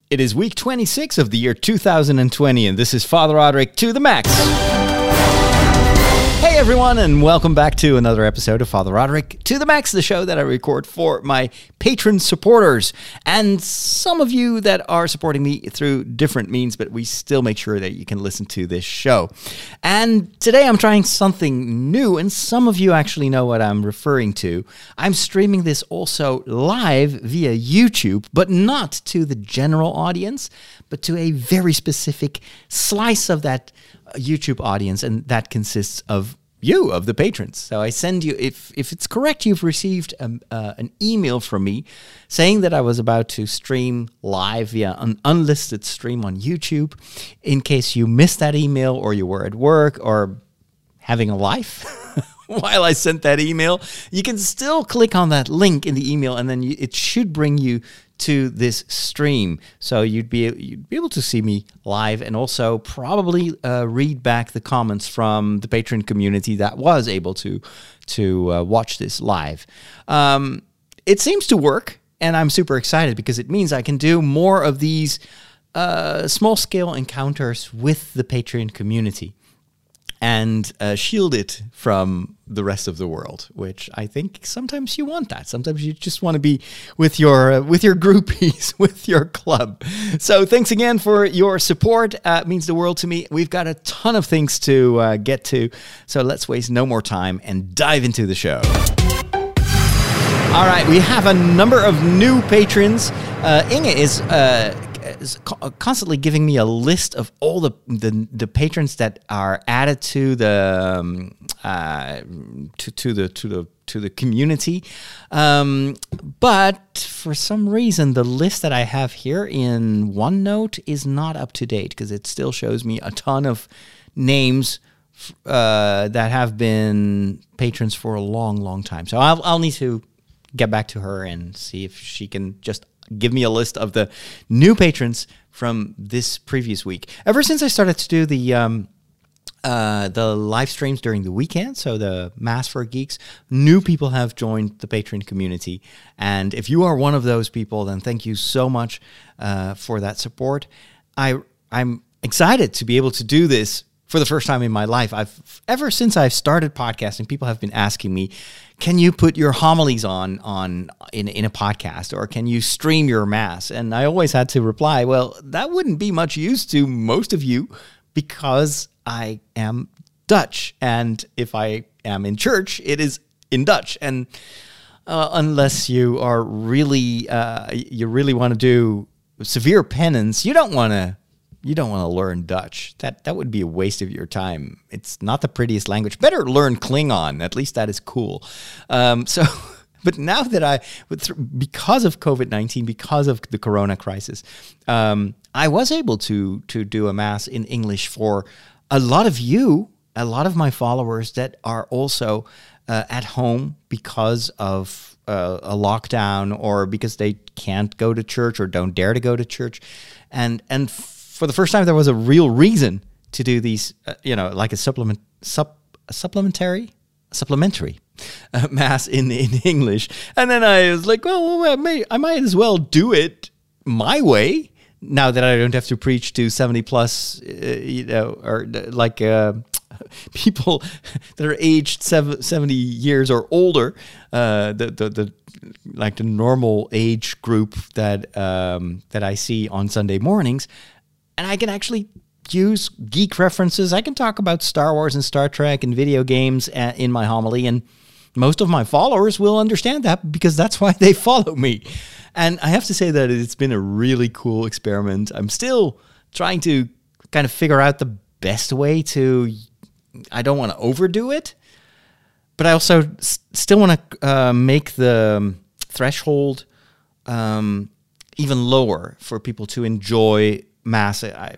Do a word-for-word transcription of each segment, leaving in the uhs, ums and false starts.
It is week twenty-six of the year two thousand twenty, and this is Father Roderick to the max. Hey everyone, and welcome back to another episode of Father Roderick to the Max, the show that I record for my patron supporters, and some of you that are supporting me through different means, but we still make sure that you can listen to this show. And today I'm trying something new, and some of you actually know what I'm referring to. I'm streaming this also live via YouTube, but not to the general audience, but to a very specific slice of that YouTube audience, and that consists of you, of the patrons. So I send you, if if it's correct, you've received um, uh, an email from me saying that I was about to stream live via an unlisted stream on YouTube. In case you missed that email, or you were at work or having a life while I sent that email, you can still click on that link in the email, and then you, it should bring you to this stream. So you'd be you'd be able to see me live, and also probably uh, read back the comments from the Patreon community that was able to to uh, watch this live. Um, it seems to work, and I'm super excited because it means I can do more of these uh, small scale encounters with the Patreon community and uh, shield it from the rest of the world, which I think sometimes you want that. Sometimes you just want to be with your uh, with your groupies, with your club. So thanks again for your support. Uh, it means the world to me. We've got a ton of things to uh, get to, so let's waste no more time and dive into the show. All right, we have a number of new patrons. Uh, Inge is... Uh, is constantly giving me a list of all the, the the patrons that are added to the um, uh, to to the to the to the community, um, but for some reason the list that I have here in OneNote is not up to date, because it still shows me a ton of names uh, that have been patrons for a long, long time. So I'll I'll need to get back to her and see if she can just give me a list of the new patrons from this previous week. Ever since I started to do the um, uh, the live streams during the weekend, so the Mass for Geeks, new people have joined the Patreon community. And if you are one of those people, then thank you so much uh, for that support. I I'm excited to be able to do this for the first time in my life. I've ever since I've started podcasting, people have been asking me, can you put your homilies on on in, in a podcast, or can you stream your Mass? And I always had to reply, well, that wouldn't be much use to most of you, because I am Dutch, and if I am in church, it is in Dutch. And uh, unless you are really uh, you really want to do severe penance, you don't want to. You don't want to learn Dutch. That that would be a waste of your time. It's not the prettiest language. Better learn Klingon. At least that is cool. Um, so, but now that I, because of COVID nineteen, because of the Corona crisis, um, I was able to to do a Mass in English for a lot of you, a lot of my followers that are also uh, at home because of uh, a lockdown, or because they can't go to church or don't dare to go to church, and and. For the first time, there was a real reason to do these, uh, you know, like a supplement, sup, a supplementary, supplementary uh, Mass in in English. And then I was like, well, well I, may, I might as well do it my way, now that I don't have to preach to seventy plus, uh, you know, or like uh, people that are aged seventy years or older, uh, the the the. like the normal age group that um, that I see on Sunday mornings. And I can actually use geek references. I can talk about Star Wars and Star Trek and video games in my homily, and most of my followers will understand that, because that's why they follow me. And I have to say that it's been a really cool experiment. I'm still trying to kind of figure out the best way to, I don't want to overdo it, but I also s- still want to uh, make the threshold um, even lower for people to enjoy Mass. I,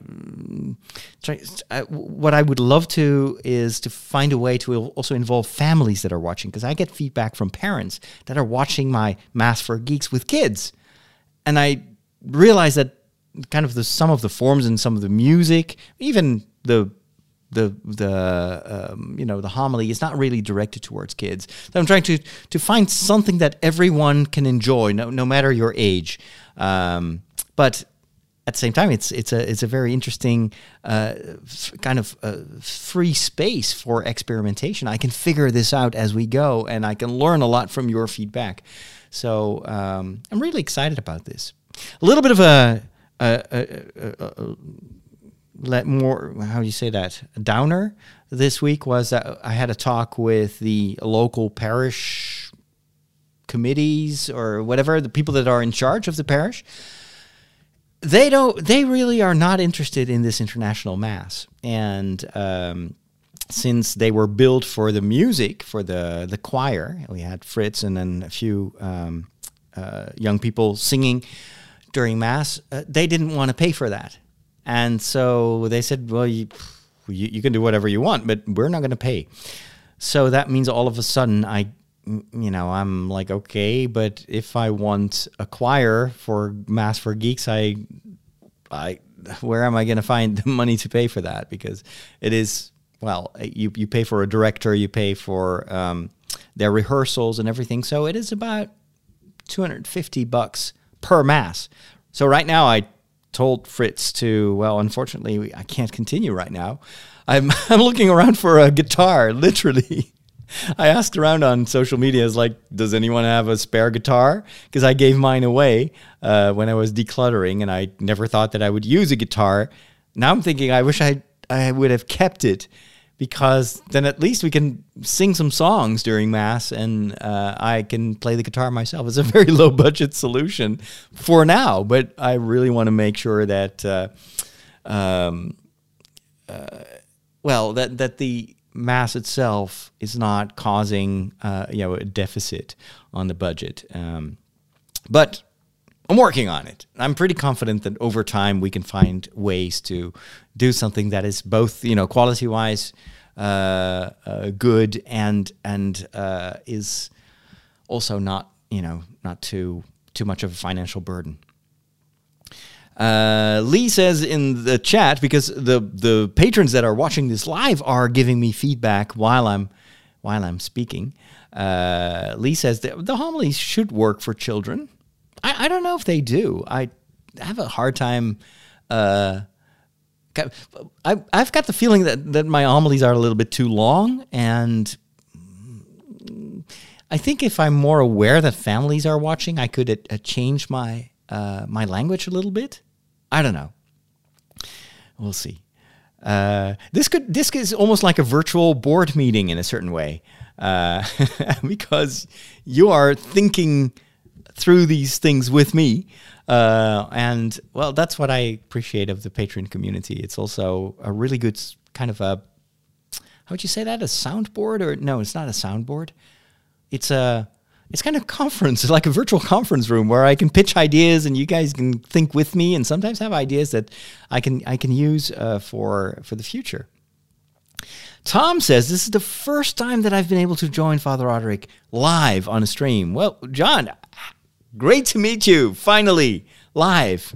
try, I, what I would love to is to find a way to also involve families that are watching, because I get feedback from parents that are watching my Mass for Geeks with kids, and I realize that kind of the some of the forms and some of the music, even the the the um, you know the homily, is not really directed towards kids. So I'm trying to to find something that everyone can enjoy, no no matter your age, um, but. at the same time, it's it's a it's a very interesting uh, f- kind of uh, free space for experimentation. I can figure this out as we go, and I can learn a lot from your feedback. So um, I'm really excited about this. A little bit of a, a, a, a, a let more how do you say that a downer this week was that I had a talk with the local parish committees or whatever, the people that are in charge of the parish. They don't. They really are not interested in this international mass, and um, since they were built for the music, for the the choir, we had Fritz and then a few um, uh, young people singing during mass. Uh, they didn't want to pay for that, and so they said, "Well, you, you you can do whatever you want, but we're not going to pay." So that means all of a sudden, I. You know, I'm like, okay, but if I want a choir for Mass for Geeks, I, I, where am I going to find the money to pay for that? Because it is, well, you you pay for a director, you pay for um, their rehearsals and everything. So it is about two hundred fifty bucks per Mass. So right now, I told Fritz to, well, unfortunately, I can't continue right now. I'm I'm looking around for a guitar, literally. I asked around on social media, is like, does anyone have a spare guitar? Because I gave mine away uh, when I was decluttering, and I never thought that I would use a guitar. Now I'm thinking, I wish I I would have kept it, because then at least we can sing some songs during Mass, and uh, I can play the guitar myself. It's a very low budget solution for now, but I really want to make sure that, uh, um, uh, well, that that the Mass itself is not causing uh, you know a deficit on the budget, um, but I'm working on it. I'm pretty confident that over time we can find ways to do something that is both you know quality wise uh, uh, good and and uh, is also not you know not too too much of a financial burden. Uh, Lee says in the chat, because the the patrons that are watching this live are giving me feedback while I'm while I'm speaking. Uh, Lee says that the homilies should work for children. I, I don't know if they do. I have a hard time. Uh, I, I've got the feeling that, that my homilies are a little bit too long, and I think if I'm more aware that families are watching, I could uh, change my uh, my language a little bit. I don't know. We'll see. Uh, this could this is almost like a virtual board meeting in a certain way, uh, because you are thinking through these things with me, uh, and well, that's what I appreciate of the Patreon community. It's also a really good kind of a, how would you say that? A soundboard? Or no, it's not a soundboard. It's a It's kind of conference. It's like a virtual conference room where I can pitch ideas and you guys can think with me, and sometimes have ideas that I can I can use uh, for for the future. Tom says, this is the first time that I've been able to join Father Roderick live on a stream. Well, John, great to meet you, finally, live.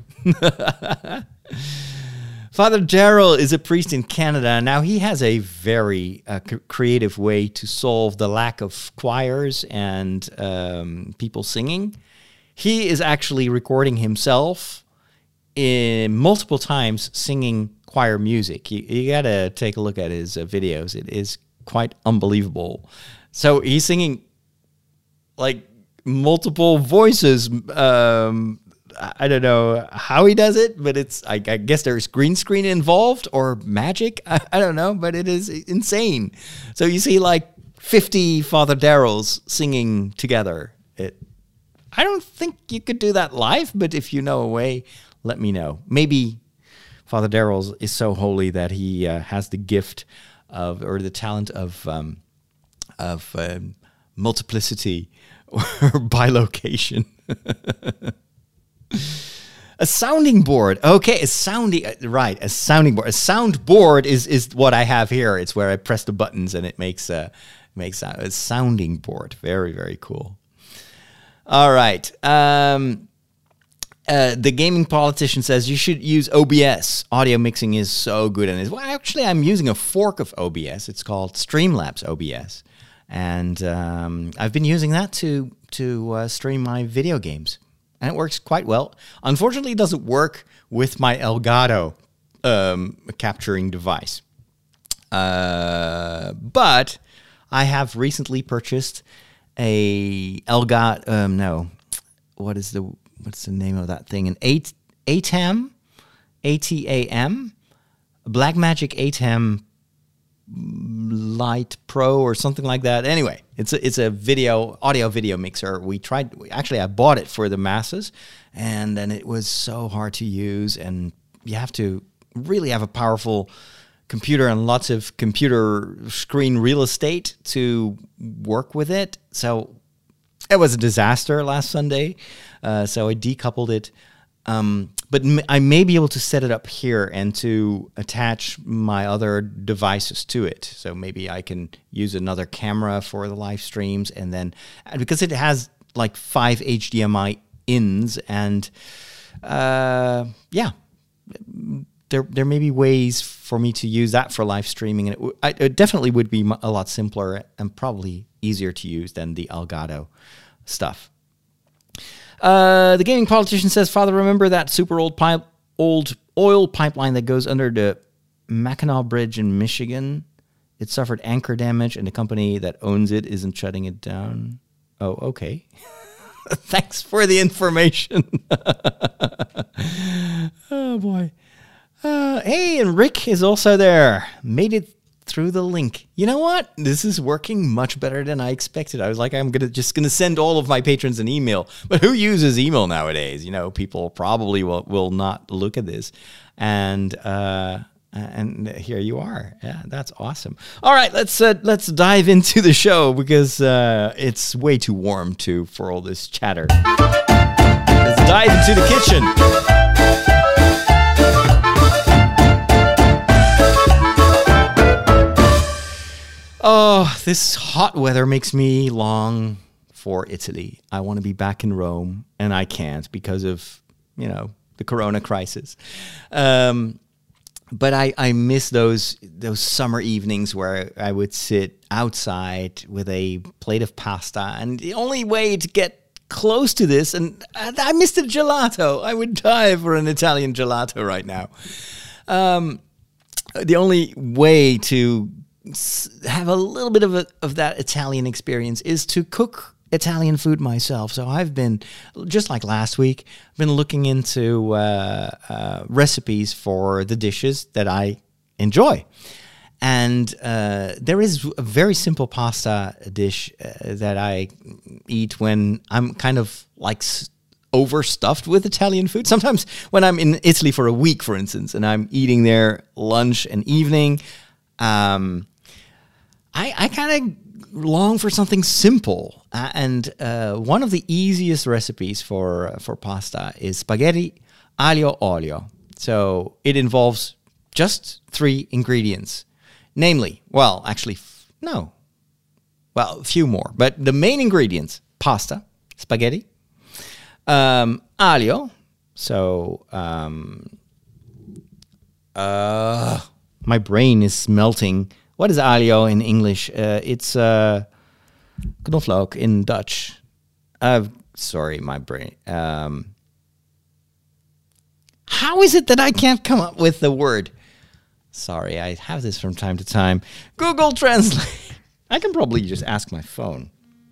Father Daryl is a priest in Canada. Now, he has a very uh, c- creative way to solve the lack of choirs and um, people singing. He is actually recording himself in multiple times singing choir music. You, you got to take a look at his uh, videos. It is quite unbelievable. So he's singing like multiple voices. Um, I don't know how he does it, but it's, I, I guess there's green screen involved or magic. I, I don't know, but it is insane. So you see like fifty Father Daryls singing together. It, I don't think you could do that live, but if you know a way, let me know. Maybe Father Daryl is so holy that he uh, has the gift of, or the talent of, um, of um, multiplicity or bilocation. A sounding board. Okay, a sounding right. A sounding board. A sound board is is what I have here. It's where I press the buttons and it makes a makes a, a sounding board. Very very cool. All right. Um, uh, the gaming politician says you should use O B S. Audio mixing is so good, and well, actually, I'm using a fork of O B S. It's called Streamlabs O B S, and um, I've been using that to to uh, stream my video games. and it works quite well. Unfortunately, it doesn't work with my Elgato um, capturing device. Uh, but I have recently purchased a Elgato. Um, no, what is the what's the name of that thing? An eight ATEM, A T A M, Blackmagic ATEM Lite Pro or something like that. Anyway, it's a, it's a video, audio video mixer. We tried, we, actually I bought it for the masses, and then it was so hard to use, and you have to really have a powerful computer and lots of computer screen real estate to work with it. So it was a disaster last Sunday. Uh, so I decoupled it. Um, but m- I may be able to set it up here and to attach my other devices to it. So maybe I can use another camera for the live streams, and then because it has like five H D M I ins, and uh, yeah, there there may be ways for me to use that for live streaming, and it, w- I, it definitely would be a lot simpler and probably easier to use than the Elgato stuff. Uh, the gaming politician says, Father, remember that super old pipe, old oil pipeline that goes under the Mackinac Bridge in Michigan? It suffered anchor damage, and the company that owns it isn't shutting it down. Oh, okay. Thanks for the information. Oh, boy. Uh, hey, and Rick is also there. Made it through the link. You know what? This is working much better than I expected. I was like, I'm gonna just gonna send all of my patrons an email. But who uses email nowadays? You know, people probably will, will not look at this. And uh, and here you are. Yeah, that's awesome. All right, let's uh, let's dive into the show, because uh, it's way too warm to for all this chatter. Let's dive into the kitchen. Oh, this hot weather makes me long for Italy. I want to be back in Rome, and I can't because of, you know, the Corona crisis. Um, but I, I miss those those summer evenings where I would sit outside with a plate of pasta, and the only way to get close to this, and I miss the gelato. I would die for an Italian gelato right now. Um, the only way to have a little bit of a, of that Italian experience is to cook Italian food myself. So I've been, just like last week, been looking into uh, uh, recipes for the dishes that I enjoy. And uh, there is a very simple pasta dish uh, that I eat when I'm kind of like overstuffed with Italian food. Sometimes when I'm in Italy for a week, for instance, and I'm eating there lunch and evening, um, I, I kind of long for something simple. Uh, and uh, one of the easiest recipes for uh, for pasta is spaghetti aglio olio. So it involves just three ingredients. Namely, well, actually, f- no. Well, a few more. But the main ingredients, pasta, spaghetti, um, aglio. So, um, uh, my brain is melting. What is aglio in English? Uh, it's uh, knoflook in Dutch. Uh, sorry, my brain. Um, how is it that I can't come up with the word? Sorry, I have this from time to time. Google Translate. I can probably just ask my phone.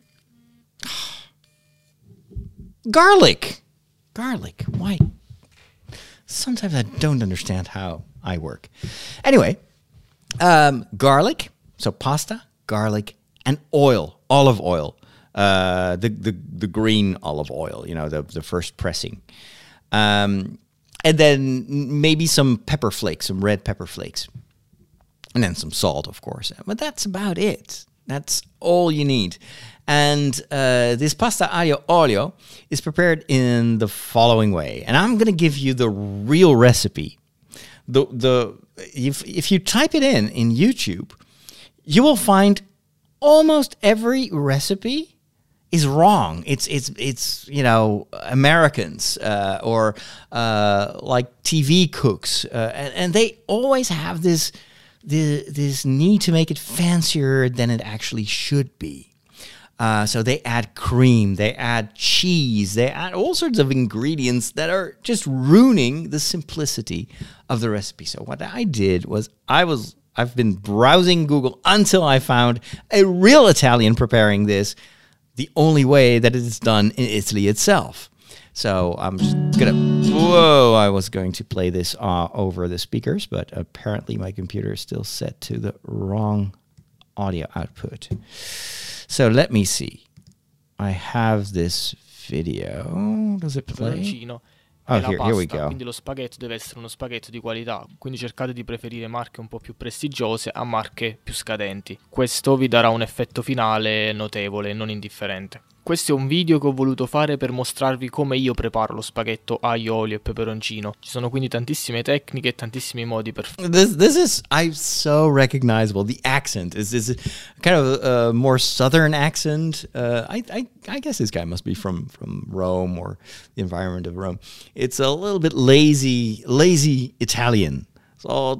Garlic. Garlic. Why? Sometimes I don't understand how I work. Anyway. Um, garlic, so pasta, garlic, and oil, olive oil, uh, the, the the green olive oil, you know, the, the first pressing. Um, and then maybe some pepper flakes, some red pepper flakes. And then some salt, of course. But that's about it. That's all you need. And uh, this pasta aglio olio is prepared in the following way. And I'm going to give you the real recipe. The the if if you type it in in YouTube, you will find almost every recipe is wrong. It's it's it's you know Americans uh, or uh, like T V cooks, uh, and, and they always have this the this need to make it fancier than it actually should be. Uh, so they add cream, they add cheese, they add all sorts of ingredients that are just ruining the simplicity of the recipe. So what I did was I was I've been browsing Google until I found a real Italian preparing this the only way that it is done in Italy itself. So I'm just gonna, whoa, I was going to play this uh, over the speakers, but apparently my computer is still set to the wrong audio output. So let me see. I have this video. Does it play? Oh, here, here we go. Quindi lo spaghetto deve essere uno spaghetto di qualità, quindi cercate di preferire marche un po' più prestigiose a marche più scadenti. Questo vi darà un effetto finale notevole, non indifferente. Questo è un video che ho voluto fare per mostrarvi come io preparo lo spaghetto aglio, olio e peperoncino. Ci sono quindi tantissime tecniche e tantissimi modi per farlo. This, this is I'm so recognizable. The accent is is kind of a more southern accent. Uh, I, I I guess this guy must be from from Rome or the environment of Rome. It's a little bit lazy, lazy Italian. So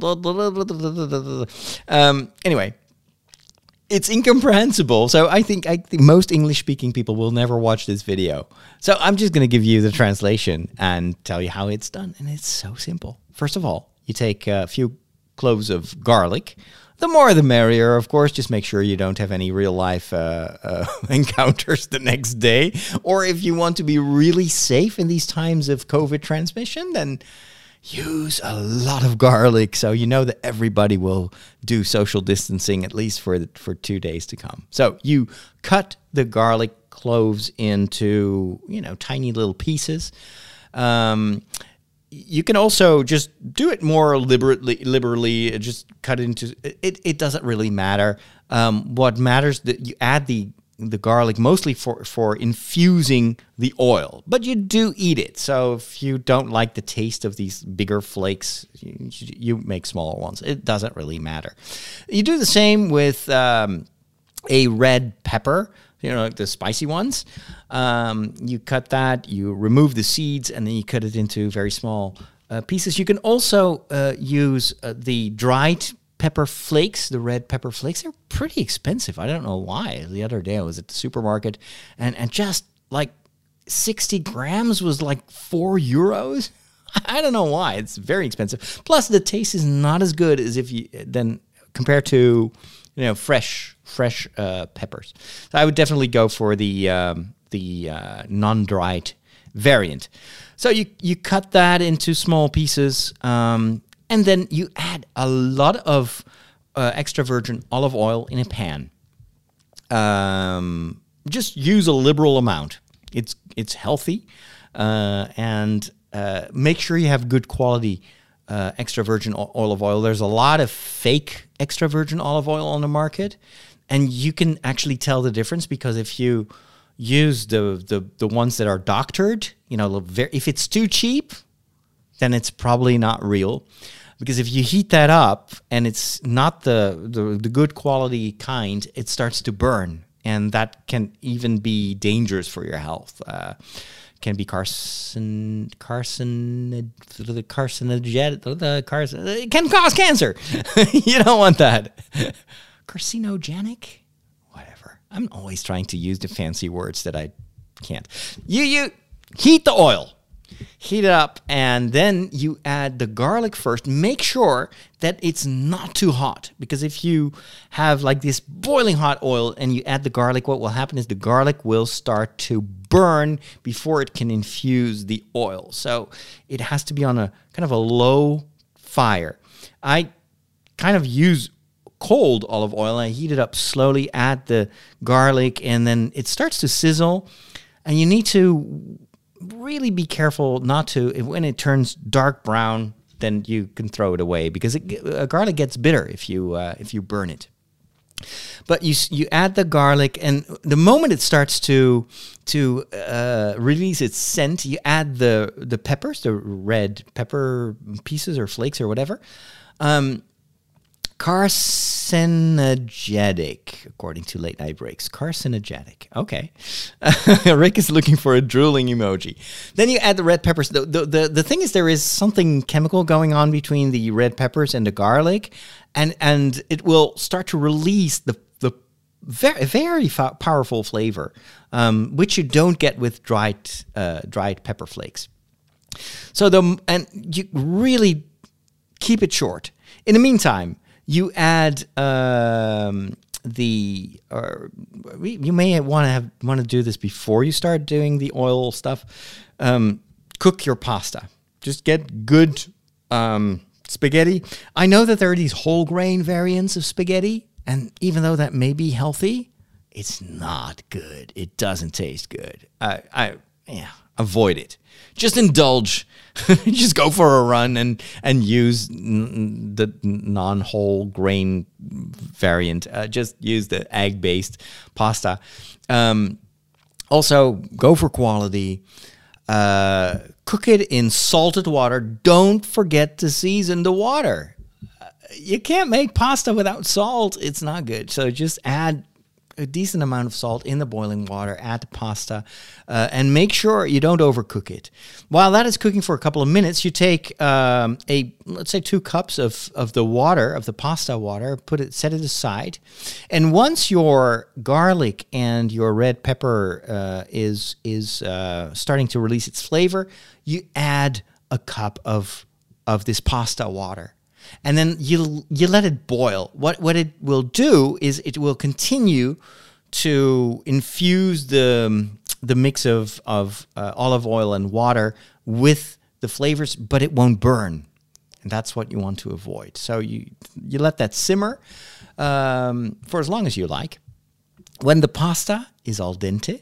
um, anyway. It's incomprehensible. So I think I think most English-speaking people will never watch this video. So I'm just going to give you the translation and tell you how it's done. And it's so simple. First of all, you take a few cloves of garlic. The more the merrier, of course. Just make sure you don't have any real-life uh, uh, encounters the next day. Or if you want to be really safe in these times of COVID transmission, then use a lot of garlic so you know that everybody will do social distancing at least for the, for two days to come. So you cut the garlic cloves into, you know, tiny little pieces. Um, you can also just do it more liberally, liberally, just cut it into, it, it doesn't really matter. Um, what matters that you add the the garlic mostly for, for infusing the oil, but you do eat it. So if you don't like the taste of these bigger flakes, you, you make smaller ones. It doesn't really matter. You do the same with um, a red pepper, you know, like the spicy ones. Um, you cut that, you remove the seeds, and then you cut it into very small uh, pieces. You can also uh, use uh, the dried pepper flakes, the red pepper flakes. They're pretty expensive. I don't know why. The other day I was at the supermarket and, and just like sixty grams was like four euros. I don't know why. It's very expensive. Plus the taste is not as good as if you then compared to, you know, fresh, fresh uh, peppers. So I would definitely go for the, um, the uh, non-dried variant. So you, you cut that into small pieces, um, and then you add a lot of uh, extra virgin olive oil in a pan. Um, just use a liberal amount. It's it's healthy, uh, and uh, make sure you have good quality uh, extra virgin o- olive oil. There's a lot of fake extra virgin olive oil on the market, and you can actually tell the difference because if you use the the, the ones that are doctored, you know, if it's too cheap, then it's probably not real. Because if you heat that up and it's not the, the, the good quality kind, it starts to burn. And that can even be dangerous for your health. Uh, can be carcin, carcin, the carcinogen, the carcin, it can cause cancer. You don't want that. Carcinogenic? Whatever. I'm always trying to use the fancy words that I can't. You, you heat the oil. Heat it up, and then you add the garlic first. Make sure that it's not too hot, because if you have like this boiling hot oil and you add the garlic, what will happen is the garlic will start to burn before it can infuse the oil. So it has to be on a kind of a low fire. I kind of use cold olive oil. I heat it up slowly, add the garlic, and then it starts to sizzle, and you need to really be careful not to, when it turns dark brown, then you can throw it away because it, uh, garlic gets bitter if you uh, if you burn it. But you you add the garlic, and the moment it starts to to uh, release its scent, you add the the peppers, the red pepper pieces or flakes or whatever. Um, Carcinogenic, according to Late Night Breaks. Carcinogenic. Okay. Rick is looking for a drooling emoji. Then you add the red peppers. The, the, the, the thing is, there is something chemical going on between the red peppers and the garlic, and, and it will start to release the, the very very fa- powerful flavor, um, which you don't get with dried uh, dried pepper flakes. So the and you really keep it short. In the meantime, you add um, the. Or you may want to have want to do this before you start doing the oil stuff. Um, cook your pasta. Just get good um, spaghetti. I know that there are these whole grain variants of spaghetti, and even though that may be healthy, it's not good. It doesn't taste good. I, I yeah, avoid it. Just indulge. Just go for a run and and use n- the non-whole grain variant. Uh, just use the egg-based pasta. Um, also, go for quality. Uh, cook it in salted water. Don't forget to season the water. Uh, you can't make pasta without salt. It's not good. So just add a decent amount of salt in the boiling water, add the pasta, uh, and make sure you don't overcook it. While that is cooking for a couple of minutes, you take um, a, let's say two cups of, of the water, of the pasta water, put it, set it aside. And once your garlic and your red pepper uh, is, is uh, starting to release its flavor, you add a cup of, of this pasta water. And then you you let it boil. What what it will do is it will continue to infuse the the mix of of uh, olive oil and water with the flavors, but it won't burn, and that's what you want to avoid. So you you let that simmer um, for as long as you like. When the pasta is al dente,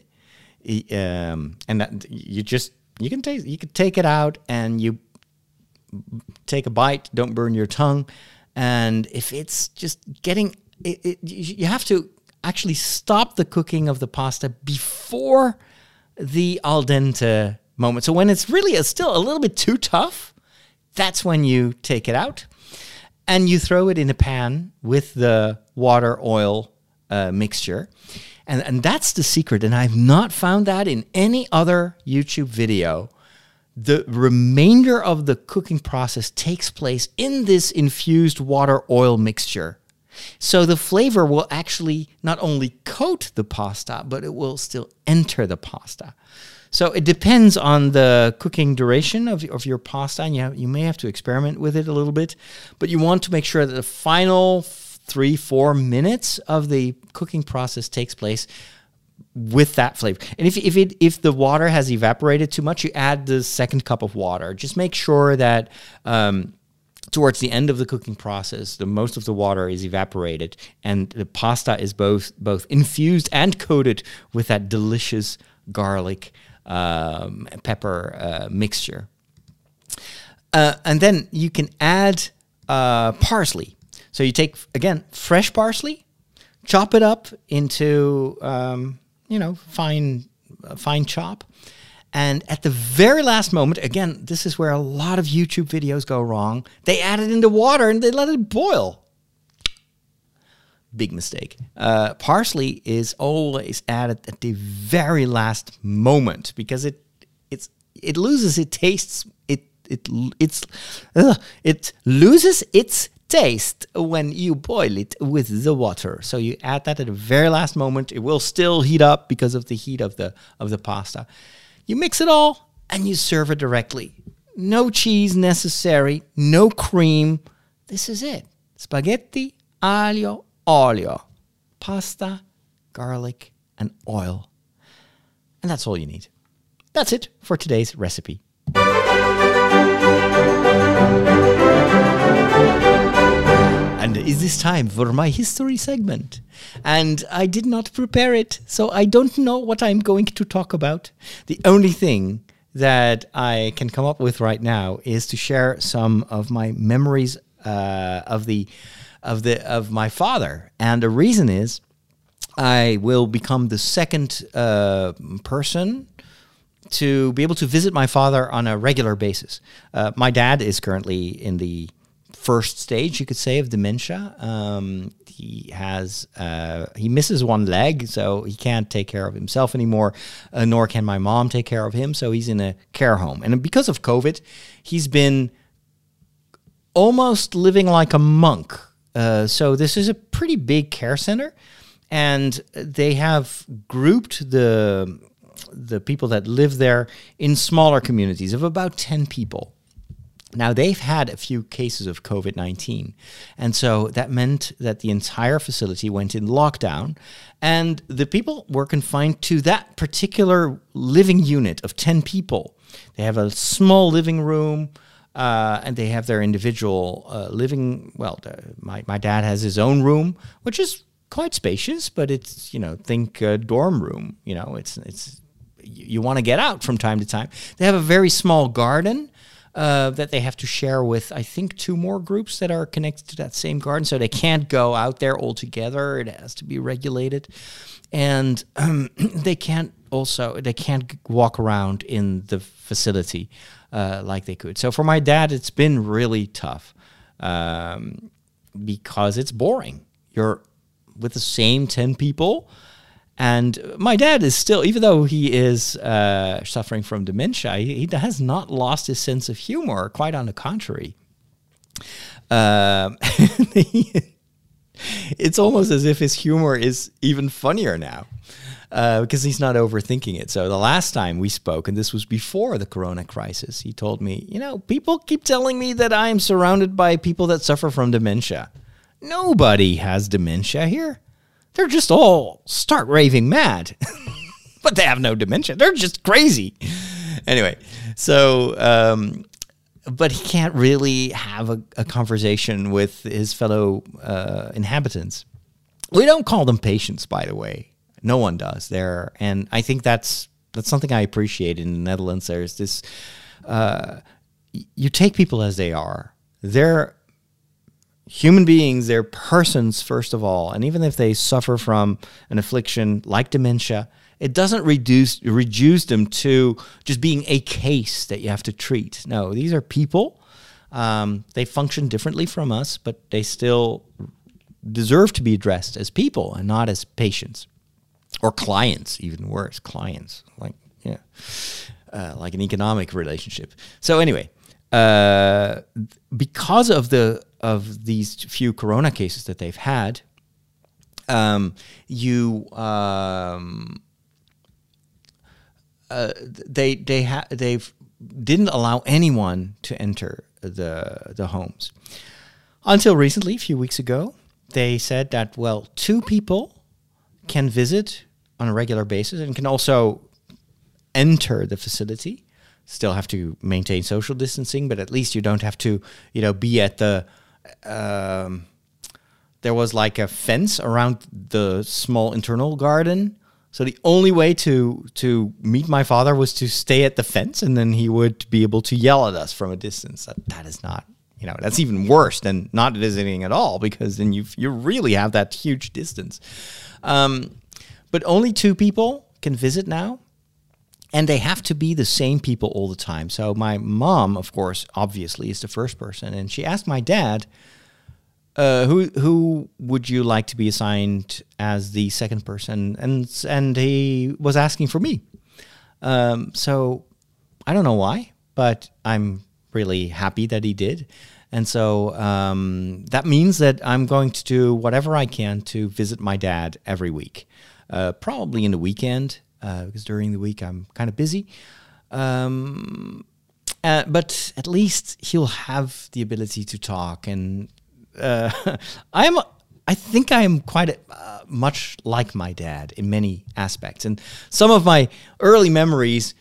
um, and that you just you can take you can take it out and you. Take a bite, don't burn your tongue. And if it's just getting, it, it, you have to actually stop the cooking of the pasta before the al dente moment. So when it's really a, still a little bit too tough, that's when you take it out and you throw it in a pan with the water oil uh, mixture. And, and that's the secret. And I've not found that in any other YouTube video. The remainder of the cooking process takes place in this infused water oil mixture. So the flavor will actually not only coat the pasta, but it will still enter the pasta. So it depends on the cooking duration of, of your pasta, and you, have, you may have to experiment with it a little bit, but you want to make sure that the final three, four minutes of the cooking process takes place with that flavor. And if if it if the water has evaporated too much, you add the second cup of water. Just make sure that um, towards the end of the cooking process, the most of the water is evaporated, and the pasta is both both infused and coated with that delicious garlic um, pepper uh, mixture. Uh, and then you can add uh, parsley. So you take, again, fresh parsley, chop it up into um, you know, fine, uh, fine chop. And at the very last moment, again, this is where a lot of YouTube videos go wrong. They add it into water and they let it boil. Big mistake. Uh, parsley is always added at the very last moment because it it's it loses its tastes. It it it's uh, it loses its taste when you boil it with the water. So you add that at the very last moment. It will still heat up because of the heat of the of the pasta. You mix it all and you serve it directly. No cheese necessary, no cream. This is it. Spaghetti aglio olio. Pasta, garlic, and oil. And that's all you need. That's it for today's recipe. And it is this time for my history segment. And I did not prepare it, so I don't know what I'm going to talk about. The only thing that I can come up with right now is to share some of my memories uh, of the of the of my father. And the reason is I will become the second uh, person to be able to visit my father on a regular basis. Uh, my dad is currently in the first stage, you could say, of dementia. Um, he has uh, he misses one leg, so he can't take care of himself anymore, uh, nor can my mom take care of him, so he's in a care home. And because of COVID, he's been almost living like a monk. Uh, so this is a pretty big care center, and they have grouped the the people that live there in smaller communities of about ten people. Now, they've had a few cases of COVID nineteen, and so that meant that the entire facility went in lockdown, and the people were confined to that particular living unit of ten people. They have a small living room, uh, and they have their individual uh, living, well, the, my, my dad has his own room, which is quite spacious, but it's, you know, think uh, dorm room, you know, it's, it's you, you want to get out from time to time. They have a very small garden, Uh, that they have to share with, I think, two more groups that are connected to that same garden. So they can't go out there all together. It has to be regulated. And um, they can't also, they can't walk around in the facility uh, like they could. So for my dad, it's been really tough um, because it's boring. You're with the same ten people. And my dad is still, even though he is uh, suffering from dementia, he, he has not lost his sense of humor. Quite on the contrary. Uh, it's almost as if his humor is even funnier now uh, because he's not overthinking it. So the last time we spoke, and this was before the corona crisis, he told me, you know, people keep telling me that I am surrounded by people that suffer from dementia. Nobody has dementia here. They're just all start raving mad, but they have no dementia. They're just crazy. Anyway, so, um, but he can't really have a, a conversation with his fellow uh, inhabitants. We don't call them patients, by the way. No one does there. And I think that's, that's something I appreciate in the Netherlands. There's this, uh, you take people as they are. They're human beings, they're persons, first of all. And even if they suffer from an affliction like dementia, it doesn't reduce reduce them to just being a case that you have to treat. No, these are people. Um, they function differently from us, but they still deserve to be addressed as people and not as patients or clients, even worse, clients, like, yeah, uh, like an economic relationship. So anyway, uh, because of the of these few corona cases that they've had, um, you um, uh, they they ha- they've didn't allow anyone to enter the the homes until recently. A few weeks ago, they said that, well, two people can visit on a regular basis and can also enter the facility. Still have to maintain social distancing, but at least you don't have to, you know, be at the. Um, there was like a fence around the small internal garden. So the only way to to meet my father was to stay at the fence, and then he would be able to yell at us from a distance. That, that is not, you know, that's even worse than not visiting at all, because then you you really have that huge distance. Um, but only two people can visit now. And they have to be the same people all the time. So my mom, of course, obviously is the first person. And she asked my dad, uh, who who would you like to be assigned as the second person? And and he was asking for me. Um, so I don't know why, but I'm really happy that he did. And so um, that means that I'm going to do whatever I can to visit my dad every week, uh, probably in the weekend. Uh, because during the week I'm kind of busy. Um, uh, but at least he'll have the ability to talk. And uh, I'm, I think I am quite uh, much like my dad in many aspects. And some of my early memories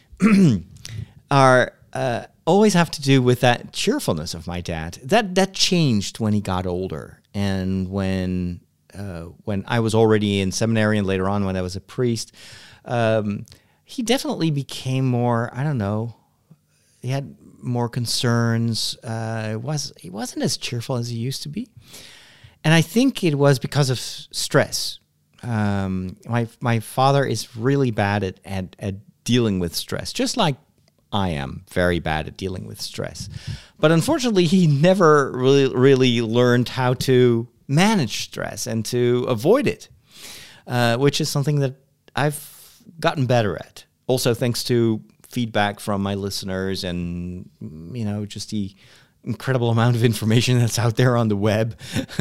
are uh, always have to do with that cheerfulness of my dad. That that changed when he got older, and when uh, when I was already in seminary, and later on when I was a priest. Um, he definitely became more, I don't know, he had more concerns. Uh, it was, he wasn't as cheerful as he used to be. And I think it was because of stress. Um, my my father is really bad at, at, at dealing with stress, just like I am very bad at dealing with stress. But unfortunately, he never really, really learned how to manage stress and to avoid it, uh, which is something that I've gotten better at. Also, thanks to feedback from my listeners and, you know, just the incredible amount of information that's out there on the web.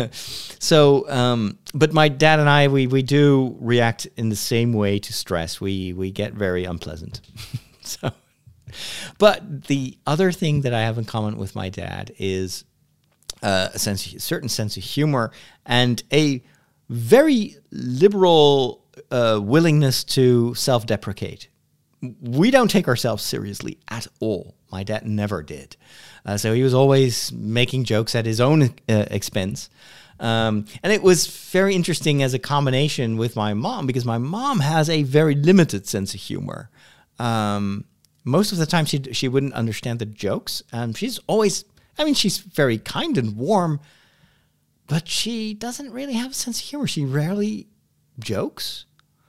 so, um, but my dad and I, we we do react in the same way to stress. We we get very unpleasant. so, but the other thing that I have in common with my dad is uh, a sense, a certain sense of humor and a very liberal uh, willingness to self-deprecate. We don't take ourselves seriously at all. My dad never did. Uh, so he was always making jokes at his own uh, expense. Um, and it was very interesting as a combination with my mom, because my mom has a very limited sense of humor. Um, most of the time she she wouldn't understand the jokes. Um, she's always, I mean, she's very kind and warm, but she doesn't really have a sense of humor. She rarely jokes.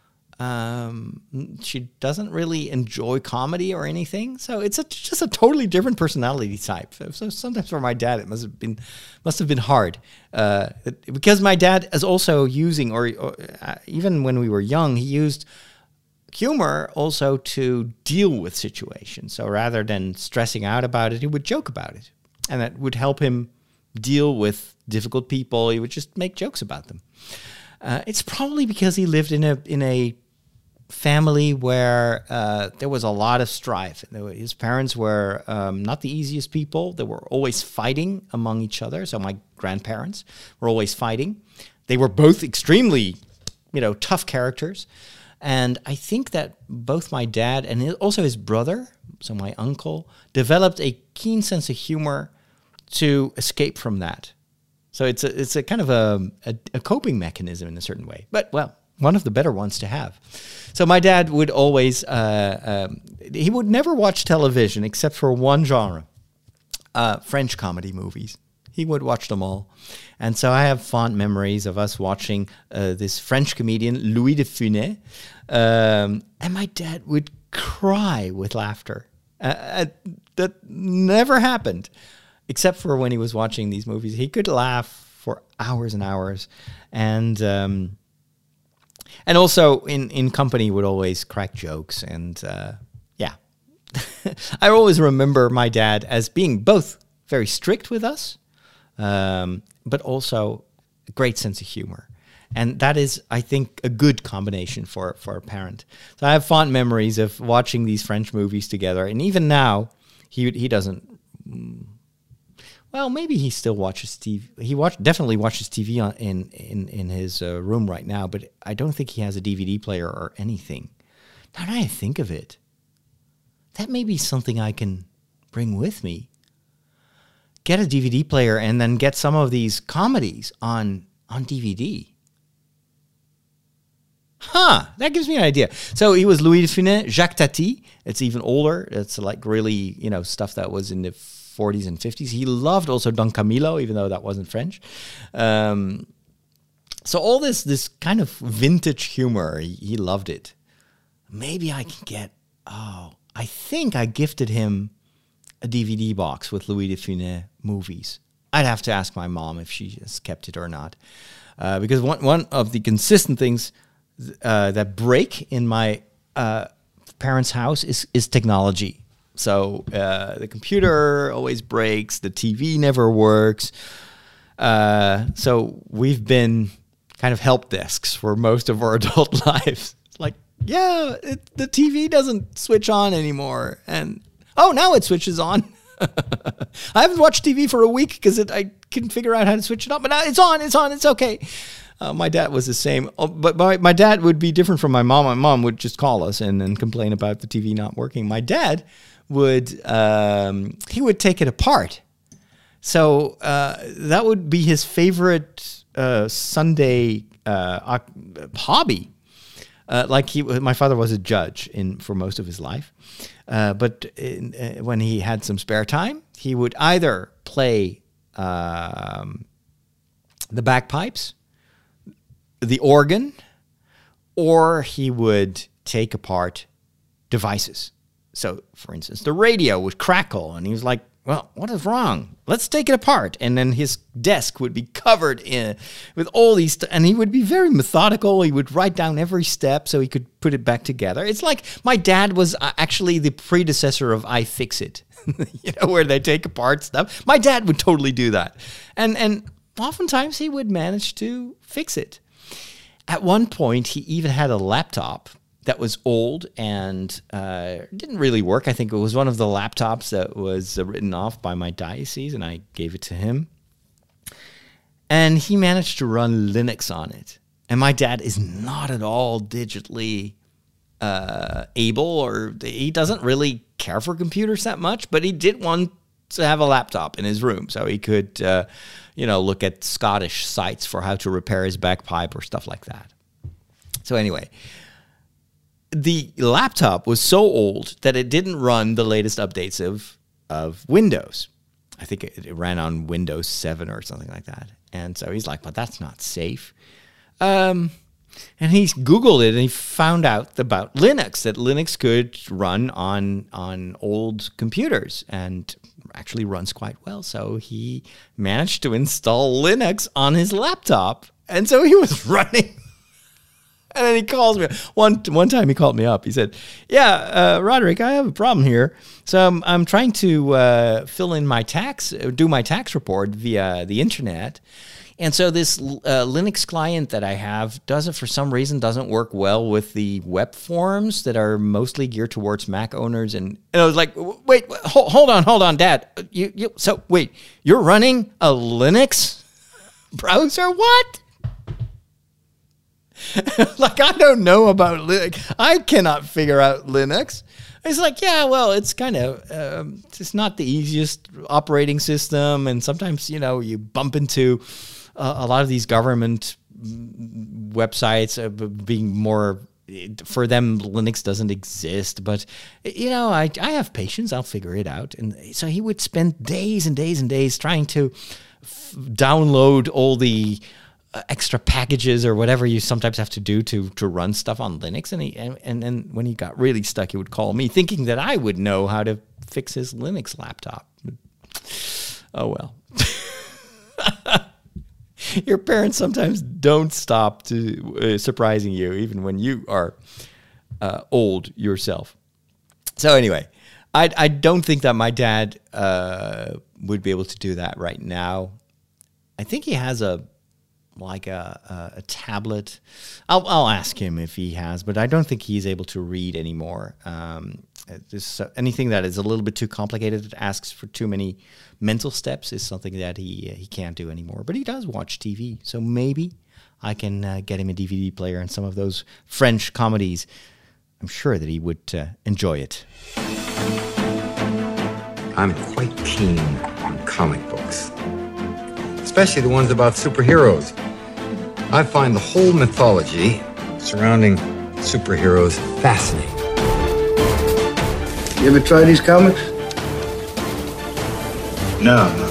Um, she doesn't really enjoy comedy or anything. So it's a, just a totally different personality type. So sometimes for my dad, it must have been, must have been hard. Uh, because my dad is also using, or, or uh, even when we were young, he used humor also to deal with situations. So rather than stressing out about it, he would joke about it. And that would help him deal with difficult people. He would just make jokes about them. Uh, it's probably because he lived in a, in a, family where uh, there was a lot of strife. His parents were um, not the easiest people. They were always fighting among each other. So my grandparents were always fighting. They were both extremely, you know, tough characters. And I think that both my dad and also his brother, so my uncle, developed a keen sense of humor to escape from that. So it's a, it's a kind of a, a, a coping mechanism in a certain way. But, well, one of the better ones to have. So my dad would always, uh, um, he would never watch television except for one genre, uh, French comedy movies. He would watch them all. And so I have fond memories of us watching uh, this French comedian, Louis de Funès. Um, and my dad would cry with laughter. Uh, uh, that never happened, except for when he was watching these movies. He could laugh for hours and hours. And... Um, And also, in, in company, would always crack jokes. And, uh, yeah. I always remember my dad as being both very strict with us, um, but also a great sense of humor. And that is, I think, a good combination for, for a parent. So I have fond memories of watching these French movies together. And even now, he he doesn't... Well, maybe he still watches T V. He watch, definitely watches T V on, in in in his uh, room right now, but I don't think he has a D V D player or anything. Now that I think of it, that may be something I can bring with me. Get a D V D player and then get some of these comedies on on D V D. Huh, that gives me an idea. So he was Louis de Funès, Jacques Tati. It's even older. It's like really, you know, stuff that was in the forties and fifties. He loved also Don Camillo, even though that wasn't French. Um, so all this this kind of vintage humor, he, he loved it. Maybe I can get, oh, I think I gifted him a D V D box with Louis de Funès movies. I'd have to ask my mom if she has kept it or not. Uh, because one, one of the consistent things uh, that break in my uh, parents' house is, is technology. So uh, the computer always breaks, the T V never works. Uh, so we've been kind of help desks for most of our adult lives. It's like, yeah, it, the T V doesn't switch on anymore. And, oh, now it switches on. I haven't watched T V for a week because I couldn't figure out how to switch it on. But now it's on, it's on, it's okay. Uh, my dad was the same. Oh, but my, my dad would be different from my mom. My mom would just call us and, and complain about the T V not working. My dad... would um, he would take it apart. So uh, that would be his favorite uh, Sunday uh, hobby. Uh, like he, my father was a judge in for most of his life, uh, but in, uh, when he had some spare time, he would either play um, the bagpipes, the organ, or he would take apart devices. So, for instance, the radio would crackle, and he was like, well, what is wrong? Let's take it apart. And then his desk would be covered in with all these, st- and he would be very methodical. He would write down every step so he could put it back together. It's like my dad was uh, actually the predecessor of iFixit, you know, where they take apart stuff. My dad would totally do that. And, and oftentimes he would manage to fix it. At one point, he even had a laptop that was old and uh, didn't really work. I think it was one of the laptops that was uh, written off by my diocese, and I gave it to him. And he managed to run Linux on it. And my dad is not at all digitally uh, able, or he doesn't really care for computers that much, but he did want to have a laptop in his room so he could, uh, you know, look at Scottish sites for how to repair his bagpipe or stuff like that. So anyway, the laptop was so old that it didn't run the latest updates of, of Windows. I think it, it ran on Windows seven or something like that. And so he's like, but that's not safe. Um, and he Googled it and he found out about Linux, that Linux could run on, on old computers and actually runs quite well. So he managed to install Linux on his laptop. And so he was running. And then he calls me. One one time he called me up. He said, yeah, uh, Roderick, I have a problem here. So I'm, I'm trying to uh, fill in my tax, do my tax report via the internet. And so this uh, Linux client that I have doesn't, for some reason, doesn't work well with the web forms that are mostly geared towards Mac owners. And, and I was like, wait, hold, hold on, hold on, Dad. You, you, so wait, you're running a Linux browser? What? Like, I don't know about Linux. I cannot figure out Linux. It's like, yeah, well, it's kind of, um, it's not the easiest operating system. And sometimes, you know, you bump into uh, a lot of these government websites uh, being more, for them, Linux doesn't exist. But, you know, I, I have patience. I'll figure it out. And so he would spend days and days and days trying to f- download all the Uh, extra packages or whatever you sometimes have to do to to run stuff on Linux. And he and, and then when he got really stuck, he would call me thinking that I would know how to fix his Linux laptop. Oh, well. Your parents sometimes don't stop to uh, surprising you, even when you are uh, old yourself. So anyway, I, I don't think that my dad uh, would be able to do that right now. I think he has a like a, a, a tablet. I'll, I'll ask him if he has, but I don't think he's able to read anymore. Um, this, uh, anything that is a little bit too complicated, that asks for too many mental steps, is something that he uh, he can't do anymore. But he does watch T V, so maybe I can uh, get him a D V D player and some of those French comedies. I'm sure that he would uh, enjoy it. I'm quite keen on comic books, especially the ones about superheroes. I find the whole mythology surrounding superheroes fascinating. You ever try these comics? No, no.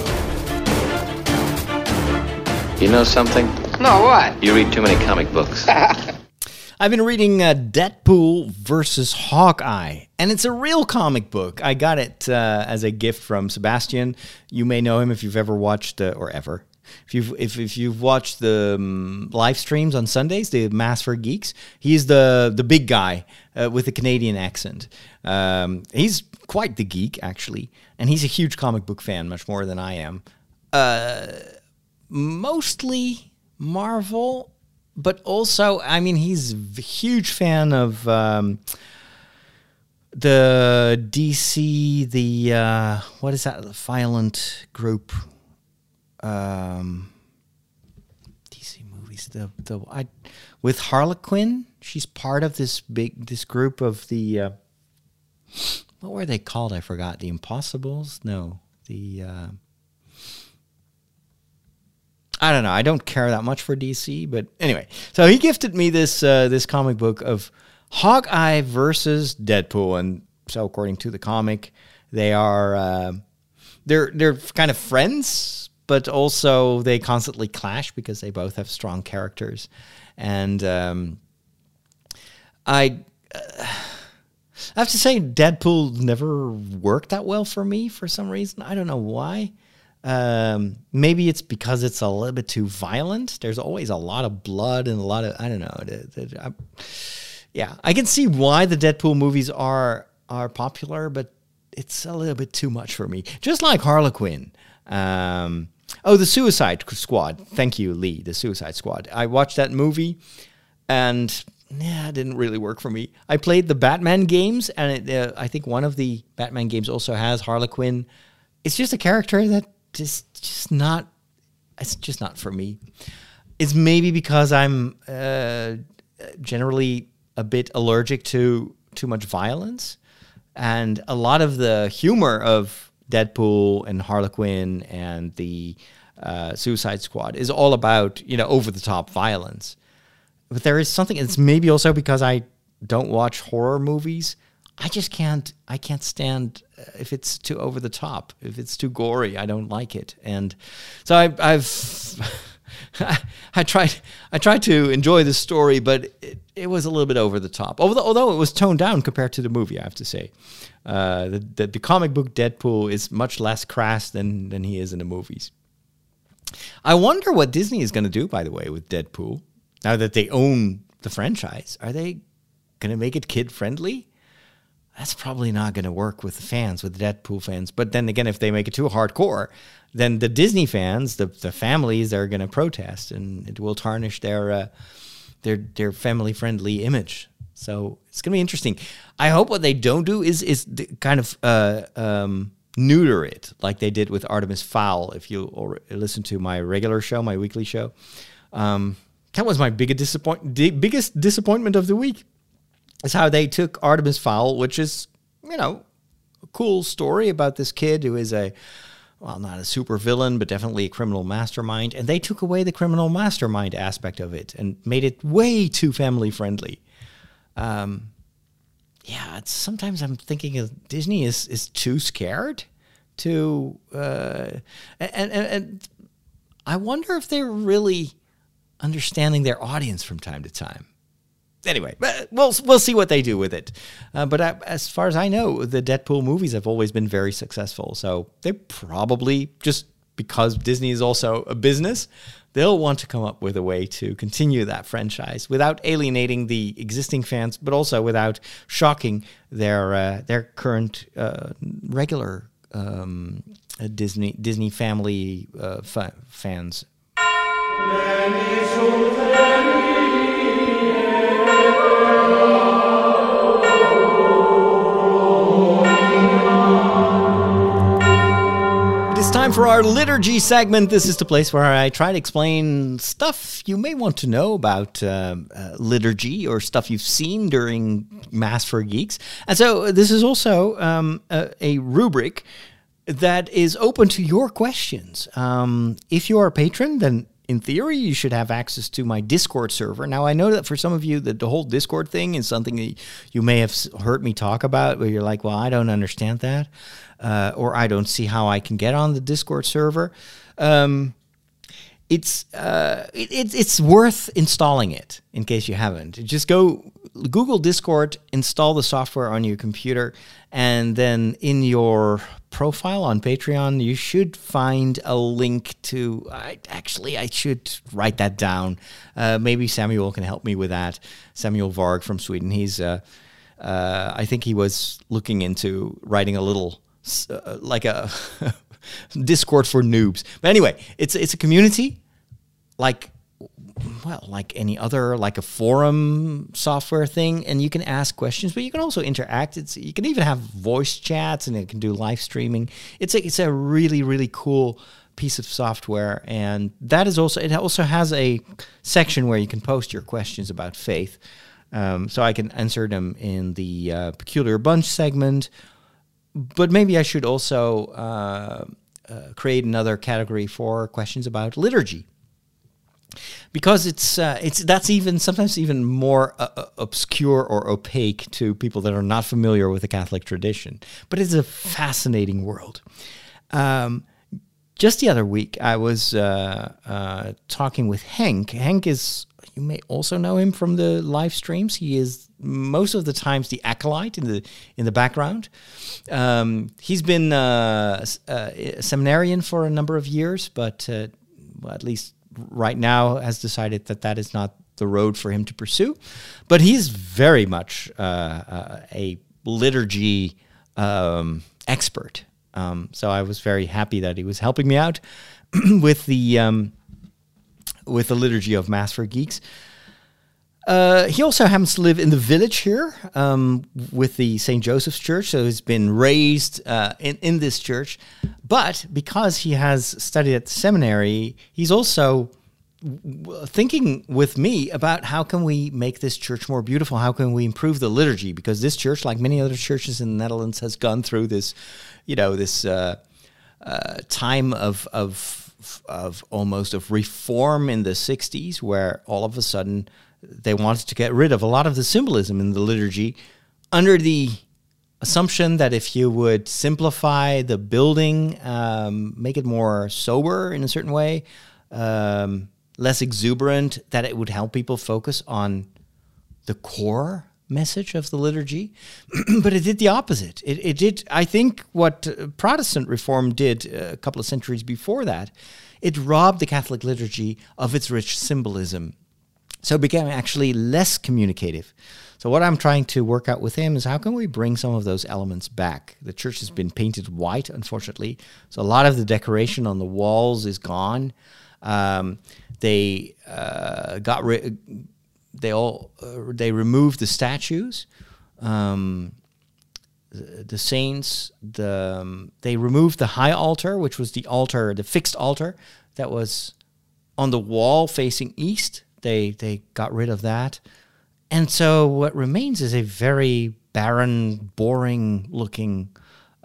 You know something? No, what? You read too many comic books. I've been reading uh, Deadpool versus Hawkeye, and it's a real comic book. I got it uh, as a gift from Sebastian. You may know him if you've ever watched, uh, or ever, if you've if, if you've watched the um, live streams on Sundays, the Mass for Geeks. He's the the big guy uh, with a Canadian accent. Um, he's quite the geek, actually, and he's a huge comic book fan, much more than I am. Uh, mostly Marvel. But also, I mean, he's a huge fan of um, the D C, the, uh, what is that, the violent group? Um, D C movies, the, the, I, with Harlequin, she's part of this big, this group of the, uh, what were they called? I forgot. The Impossibles? No, the, uh, I don't know. I don't care that much for D C, but anyway. So he gifted me this uh, this comic book of Hawkeye versus Deadpool, and so according to the comic, they are uh, they're they're kind of friends, but also they constantly clash because they both have strong characters, and um, I. Uh, I have to say, Deadpool never worked that well for me for some reason. I don't know why. Um, maybe it's because it's a little bit too violent. There's always a lot of blood and a lot of, I don't know. The, the, I, yeah, I can see why the Deadpool movies are are popular, but it's a little bit too much for me. Just like Harlequin. Um, oh, The Suicide Squad. Thank you, Lee. The Suicide Squad. I watched that movie, and yeah, it didn't really work for me. I played the Batman games, and it, uh, I think one of the Batman games also has Harlequin. It's just a character that just just not. It's just not for me. It's maybe because I'm uh, generally a bit allergic to too much violence, and a lot of the humor of Deadpool and Harlequin and the uh, Suicide Squad is all about, you know, over the top violence. But there is something. It's maybe also because I don't watch horror movies. I just can't. I can't stand uh, if it's too over the top. If it's too gory, I don't like it. And so I, I've. I tried. I tried to enjoy the story, but it, it was a little bit over the top. Although, although it was toned down compared to the movie, I have to say, uh, the, the the comic book Deadpool is much less crass than than he is in the movies. I wonder what Disney is going to do, by the way, with Deadpool now that they own the franchise. Are they going to make it kid friendly? That's probably not going to work with the fans, with the Deadpool fans. But then again, if they make it too hardcore, then the Disney fans, the the families, are going to protest, and it will tarnish their uh, their their family friendly image. So it's going to be interesting. I hope what they don't do is is kind of uh, um, neuter it, like they did with Artemis Fowl. If you listen to my regular show, my weekly show, um, that was my biggest disappoint biggest disappointment of the week. Is how they took Artemis Fowl, which is, you know, a cool story about this kid who is a, well, not a super villain, but definitely a criminal mastermind. And they took away the criminal mastermind aspect of it and made it way too family friendly. Um, yeah, it's, sometimes I'm thinking of Disney is is too scared to, uh, and, and and I wonder if they're really understanding their audience from time to time. Anyway, we'll we'll see what they do with it. Uh, but I, as far as I know, the Deadpool movies have always been very successful. So they probably, just because Disney is also a business, they'll want to come up with a way to continue that franchise without alienating the existing fans, but also without shocking their uh, their current uh, regular um, Disney Disney family uh, fa- fans. It's time for our liturgy segment. This is the place where I try to explain stuff you may want to know about uh, uh, liturgy or stuff you've seen during Mass for Geeks. And so this is also um, a, a rubric that is open to your questions. Um, if you are a patron, then in theory, you should have access to my Discord server. Now, I know that for some of you, that the whole Discord thing is something that you may have heard me talk about, where you're like, well, I don't understand that. Uh, or I don't see how I can get on the Discord server. Um, it's uh, it, it, it's worth installing it, in case you haven't. Just go Google Discord, install the software on your computer, and then in your profile on Patreon, you should find a link to... I, actually, I should write that down. Uh, maybe Samuel can help me with that. Samuel Varg from Sweden. He's... Uh, uh, I think he was looking into writing a little... Uh, like a Discord for noobs. But anyway, it's it's a community like, well, like any other, like a forum software thing, and you can ask questions, but you can also interact. It's you can even have voice chats, and it can do live streaming. It's a, it's a really, really cool piece of software, and that is also, it also has a section where you can post your questions about faith. Um, so I can answer them in the uh, Peculiar Bunch segment. But maybe I should also uh, uh, create another category for questions about liturgy, because it's uh, it's that's even sometimes even more uh, obscure or opaque to people that are not familiar with the Catholic tradition. But it's a fascinating world. Um, just the other week, I was uh, uh, talking with Henk. Henk is, you may also know him from the live streams. He is most of the times the acolyte in the in the background. Um, he's been uh, a seminarian for a number of years, but uh, well, at least right now has decided that that is not the road for him to pursue. But he's very much uh, uh, a liturgy um, expert. Um, so I was very happy that he was helping me out with the um, with the liturgy of Mass for Geeks. Uh, he also happens to live in the village here um, with the Saint Joseph's Church, so he's been raised uh, in, in this church. But because he has studied at the seminary, he's also w- thinking with me about how can we make this church more beautiful, how can we improve the liturgy, because this church, like many other churches in the Netherlands, has gone through this, you know, this uh, uh, time of, of, of almost of reform in the sixties, where all of a sudden they wanted to get rid of a lot of the symbolism in the liturgy under the assumption that if you would simplify the building, um, make it more sober in a certain way, um, less exuberant, that it would help people focus on the core message of the liturgy. But it did the opposite. It, it did, I think, what Protestant reform did a couple of centuries before that. It robbed the Catholic liturgy of its rich symbolism. So it became actually less communicative. So what I'm trying to work out with him is how can we bring some of those elements back? The church has been painted white, unfortunately. So a lot of the decoration on the walls is gone. Um, they uh, got rid. They all uh, they removed the statues, um, the, the saints. The um, they removed the high altar, which was the altar, the fixed altar that was on the wall facing east. They they got rid of that. And so what remains is a very barren, boring-looking uh,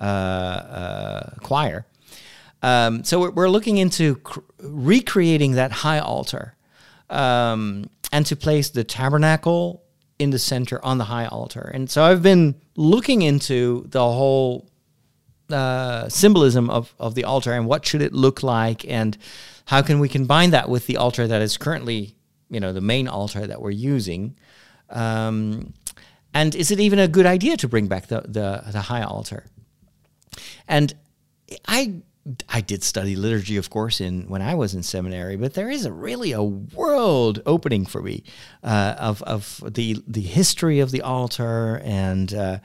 uh, choir. Um, so we're, we're looking into cr- recreating that high altar um, and to place the tabernacle in the center on the high altar. And so I've been looking into the whole uh, symbolism of, of the altar and what should it look like and how can we combine that with the altar that is currently, you know, the main altar that we're using. Um, and is it even a good idea to bring back the, the, the high altar? And I I did study liturgy, of course, in when I was in seminary, but there is a really a world opening for me uh, of of the the history of the altar and uh,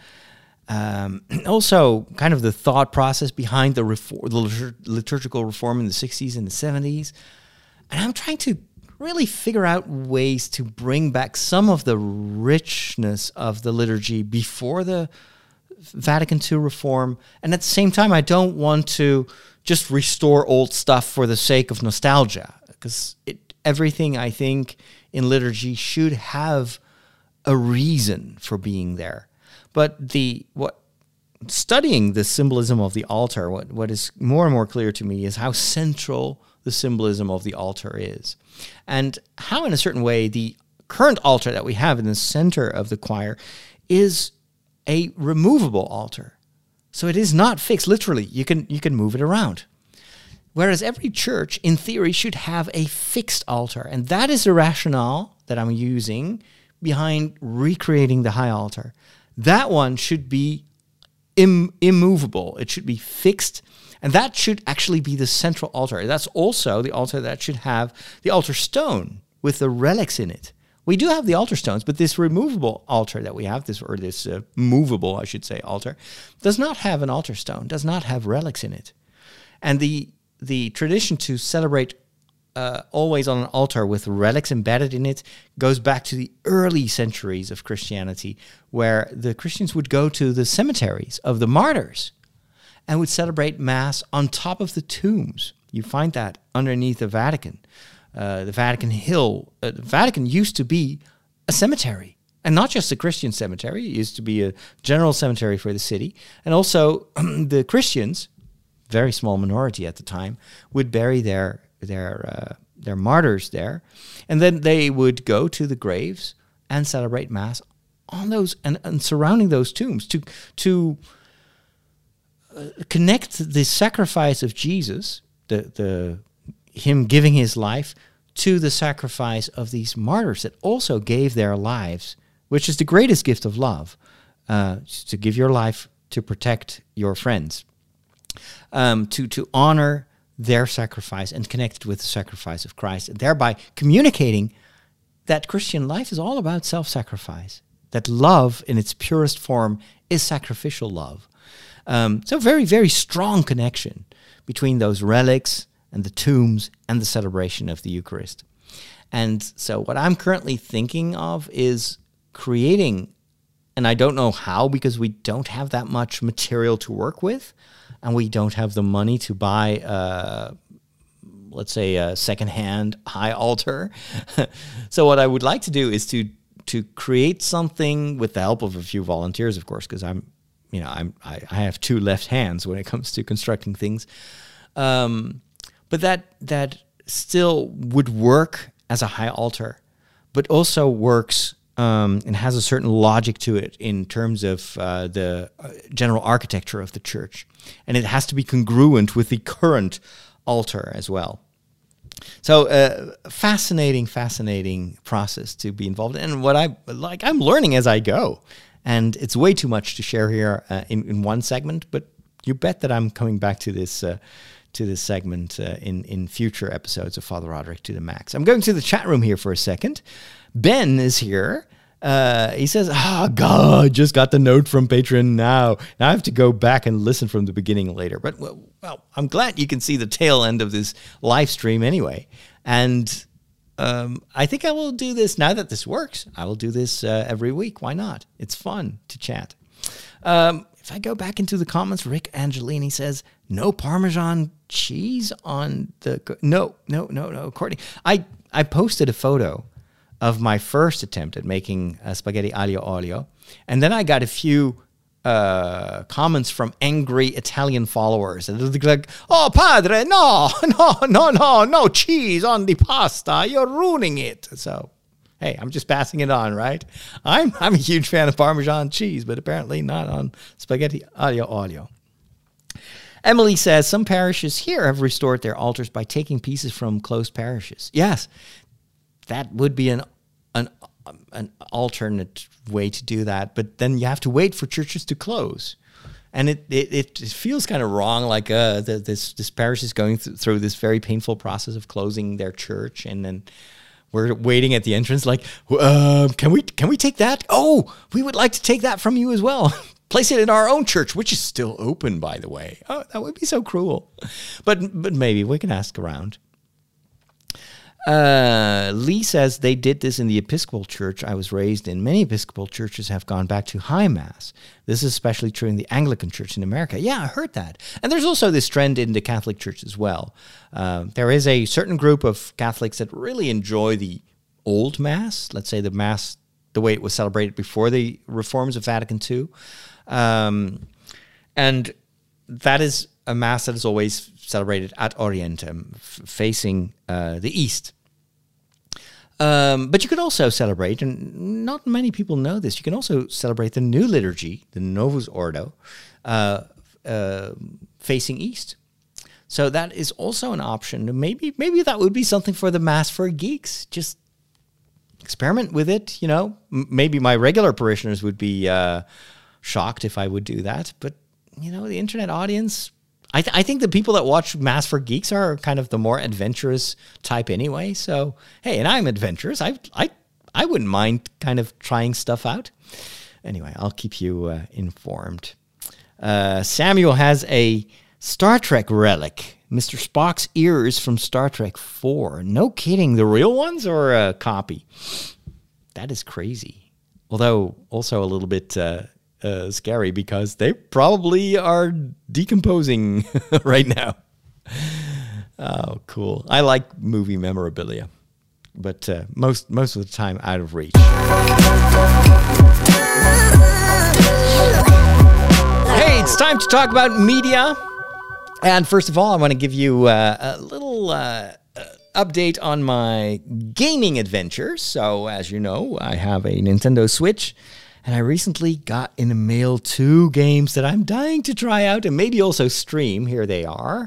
um, also kind of the thought process behind the reform, the litur- liturgical reform in the sixties and the seventies. And I'm trying to really figure out ways to bring back some of the richness of the liturgy before the Vatican Two reform. And at the same time, I don't want to just restore old stuff for the sake of nostalgia, because it, everything, I think, in liturgy should have a reason for being there. But the what studying the symbolism of the altar, what, what is more and more clear to me is how central the symbolism of the altar is. And how, in a certain way, the current altar that we have in the center of the choir is a removable altar. So it is not fixed. Literally, you can you can move it around. Whereas every church, in theory, should have a fixed altar. And that is the rationale that I'm using behind recreating the high altar. That one should be im- immovable. It should be fixed. And that should actually be the central altar. That's also the altar that should have the altar stone with the relics in it. We do have the altar stones, but this removable altar that we have, this or this uh, movable, I should say, altar, does not have an altar stone, does not have relics in it. And the the tradition to celebrate uh, always on an altar with relics embedded in it goes back to the early centuries of Christianity, where the Christians would go to the cemeteries of the martyrs and would celebrate Mass on top of the tombs. You find that underneath the Vatican. Uh, the Vatican Hill. Uh, the Vatican used to be a cemetery. And not just a Christian cemetery. It used to be a general cemetery for the city. And also the Christians, very small minority at the time, would bury their their uh, their martyrs there. And then they would go to the graves and celebrate Mass on those and, and surrounding those tombs to to... connect the sacrifice of Jesus the the him giving his life to the sacrifice of these martyrs that also gave their lives, which is the greatest gift of love, uh, to give your life to protect your friends, um, to to honor their sacrifice and connect it with the sacrifice of Christ, and thereby communicating that Christian life is all about self-sacrifice, that love in its purest form is sacrificial love. Um, so very, very strong connection between those relics and the tombs and the celebration of the Eucharist. And so what I'm currently thinking of is creating, and I don't know how because we don't have that much material to work with, and we don't have the money to buy, uh, let's say, a secondhand high altar. So what I would like to do is to to create something with the help of a few volunteers, of course, because I'm, you know, I'm I, I have two left hands when it comes to constructing things. Um, but that that still would work as a high altar, but also works um, and has a certain logic to it in terms of uh, the general architecture of the church. And it has to be congruent with the current altar as well. So uh, fascinating, fascinating process to be involved in. And what I like, I'm learning as I go. And it's way too much to share here uh, in, in one segment, but you bet that I'm coming back to this uh, to this segment uh, in, in future episodes of Father Roderick to the Max. I'm going to the chat room here for a second. Ben is here. Uh, he says, oh, God, just got the note from Patreon now. Now I have to go back and listen from the beginning later. But, well, well I'm glad you can see the tail end of this live stream anyway. And um, I think I will do this, now that this works, I will do this uh, every week. Why not? It's fun to chat. Um, if I go back into the comments, Rick Angelini says, no Parmesan cheese on the... No, no, no, no. Courtney, I, I posted a photo of my first attempt at making uh, spaghetti aglio olio. And then I got a few uh, comments from angry Italian followers. And they're like, oh, padre, no, no, no, no, no cheese on the pasta. You're ruining it. So, hey, I'm just passing it on, right? I'm, I'm a huge fan of Parmesan cheese, but apparently not on spaghetti aglio olio. Emily says, some parishes here have restored their altars by taking pieces from closed parishes. Yes. That would be an an an alternate way to do that, but then you have to wait for churches to close, and it it, it feels kind of wrong. Like uh, the, this this parish is going th- through this very painful process of closing their church, and then we're waiting at the entrance. Like, uh, can we can we take that? Oh, we would like to take that from you as well. Place it in our own church, which is still open, by the way. Oh, that would be so cruel, but but maybe we can ask around. Uh, Lee says they did this in the Episcopal Church I was raised in. Many Episcopal churches have gone back to High Mass. This is especially true in the Anglican Church in America. Yeah, I heard that. And there's also this trend in the Catholic Church as well. Uh, there is a certain group of Catholics that really enjoy the old Mass, let's say the Mass, the way it was celebrated before the reforms of Vatican Two. Um, and that is a Mass that is always celebrated at Orientem, f- facing uh, the east. Um, but you can also celebrate, and not many people know this, you can also celebrate the new liturgy, the Novus Ordo, uh, uh, facing east. So that is also an option. Maybe maybe that would be something for the Mass for Geeks. Just experiment with it, you know. M- maybe my regular parishioners would be uh, shocked if I would do that. But, you know, the internet audience... I, th- I think the people that watch Mass for Geeks are kind of the more adventurous type anyway. So, hey, and I'm adventurous. I I I wouldn't mind kind of trying stuff out. Anyway, I'll keep you uh, informed. Uh, Samuel has a Star Trek relic. Mister Spock's ears from Star Trek four. No kidding. The real ones or a copy? That is crazy. Although also a little bit... Uh, Uh, scary because they probably are decomposing right now. Oh, cool. I like movie memorabilia, but uh, most most of the time out of reach. Hey, it's time to talk about media. And first of all, I want to give you uh, a little uh, update on my gaming adventures. So, as you know, I have a Nintendo Switch. And I recently got in the mail two games that I'm dying to try out and maybe also stream. Here they are.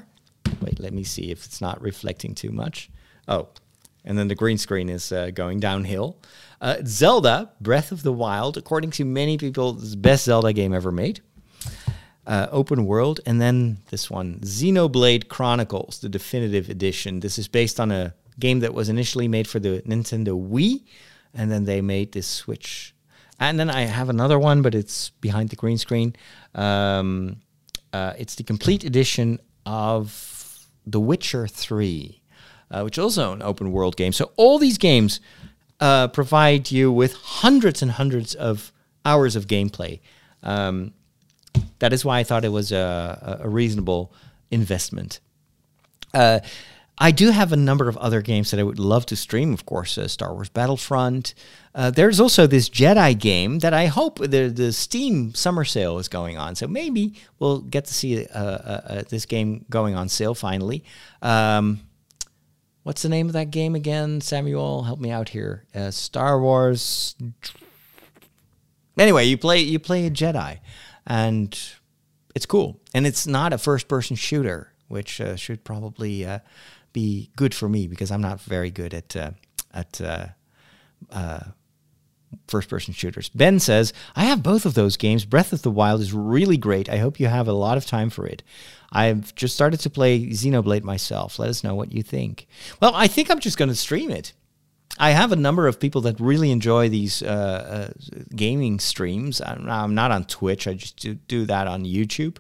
Wait, let me see if it's not reflecting too much. Oh, and then the green screen is uh, going downhill. Uh, Zelda, Breath of the Wild, according to many people, the best Zelda game ever made. Uh, open world. And then this one, Xenoblade Chronicles, the definitive edition. This is based on a game that was initially made for the Nintendo Wii, and then they made this Switch. And then I have another one, but it's behind the green screen. Um, uh, it's the complete edition of The Witcher three, uh, which is also an open world game. So all these games uh, provide you with hundreds and hundreds of hours of gameplay. Um, that is why I thought it was a, a reasonable investment. Uh, I do have a number of other games that I would love to stream, of course, uh, Star Wars Battlefront. Uh, there's also this Jedi game that I hope the, the Steam summer sale is going on. So maybe we'll get to see uh, uh, uh, this game going on sale finally. Um, what's the name of that game again? Samuel, help me out here. Uh, Star Wars. Anyway, you play you play a Jedi, and it's cool. And it's not a first-person shooter, which uh, should probably uh, be good for me because I'm not very good at uh, at uh, uh, first-person shooters. Ben says, I have both of those games. Breath of the Wild is really great. I hope you have a lot of time for it. I've just started to play Xenoblade myself. Let us know what you think. Well, I think I'm just going to stream it. I have a number of people that really enjoy these uh, uh, gaming streams. I'm, I'm not on Twitch. I just do, do that on YouTube.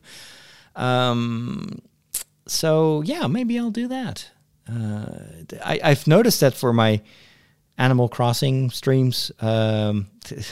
Um, so, yeah, maybe I'll do that. Uh, I, I've noticed that for my Animal Crossing streams, um,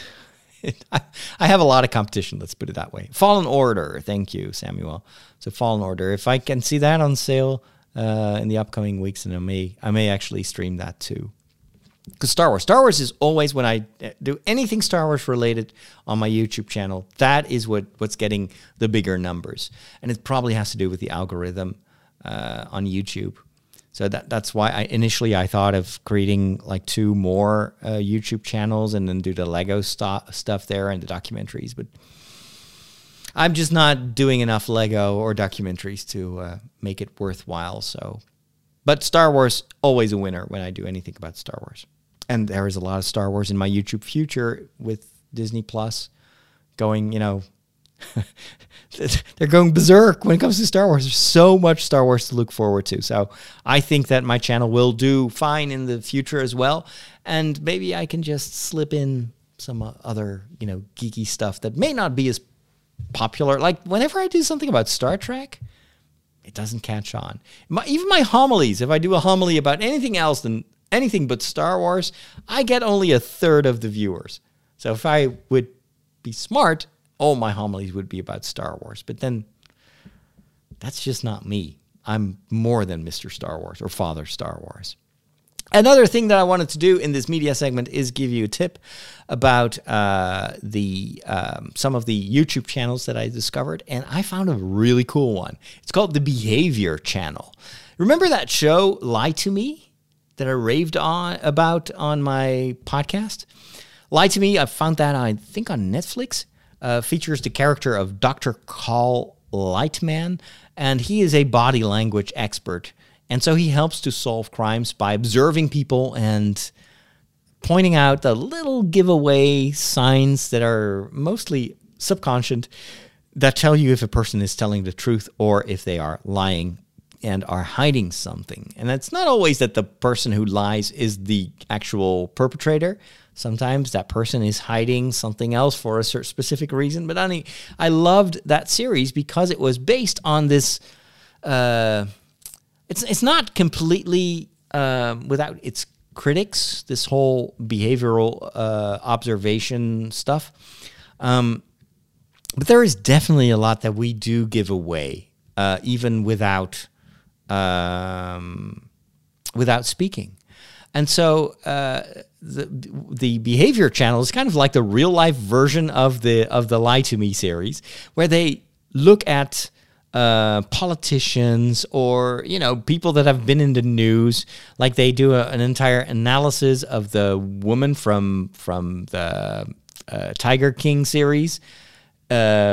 I, I have a lot of competition, let's put it that way. Fallen Order, thank you, Samuel. So Fallen Order, if I can see that on sale uh, in the upcoming weeks, then I may, I may actually stream that too. Because Star Wars. Star Wars is always, when I do anything Star Wars related on my YouTube channel, that is what, what's getting the bigger numbers. And it probably has to do with the algorithm uh, on YouTube. So that that's why I initially I thought of creating like two more uh, YouTube channels and then do the Lego st- stuff there and the documentaries. But I'm just not doing enough Lego or documentaries to uh, make it worthwhile. So, but Star Wars, always a winner when I do anything about Star Wars. And there is a lot of Star Wars in my YouTube future with Disney Plus going, you know, they're going berserk when it comes to Star Wars. There's so much Star Wars to look forward to. So I think that my channel will do fine in the future as well. And maybe I can just slip in some other, you know, geeky stuff that may not be as popular. Like whenever I do something about Star Trek, it doesn't catch on. My, even my homilies, if I do a homily about anything else than anything but Star Wars, I get only a third of the viewers. So if I would be smart, all my homilies would be about Star Wars. But then that's just not me. I'm more than Mister Star Wars or Father Star Wars. Another thing that I wanted to do in this media segment is give you a tip about uh, the um, some of the YouTube channels that I discovered, and I found a really cool one. It's called The Behavior Channel. Remember that show, Lie to Me, that I raved on about on my podcast? Lie to Me, I found that, I think, on Netflix. Uh, features the character of Doctor Carl Lightman, and he is a body language expert. And so he helps to solve crimes by observing people and pointing out the little giveaway signs that are mostly subconscious that tell you if a person is telling the truth or if they are lying and are hiding something. And it's not always that the person who lies is the actual perpetrator. Sometimes that person is hiding something else for a certain specific reason. But I, I loved that series because it was based on this... Uh, it's it's not completely um, without its critics, this whole behavioral uh, observation stuff. Um, but there is definitely a lot that we do give away, uh, even without um, without speaking. And so uh, the the Behavior Channel is kind of like the real life version of the of the Lie to Me series, where they look at uh, politicians or, you know, people that have been in the news. Like they do a, an entire analysis of the woman from from the uh, Tiger King series. Um,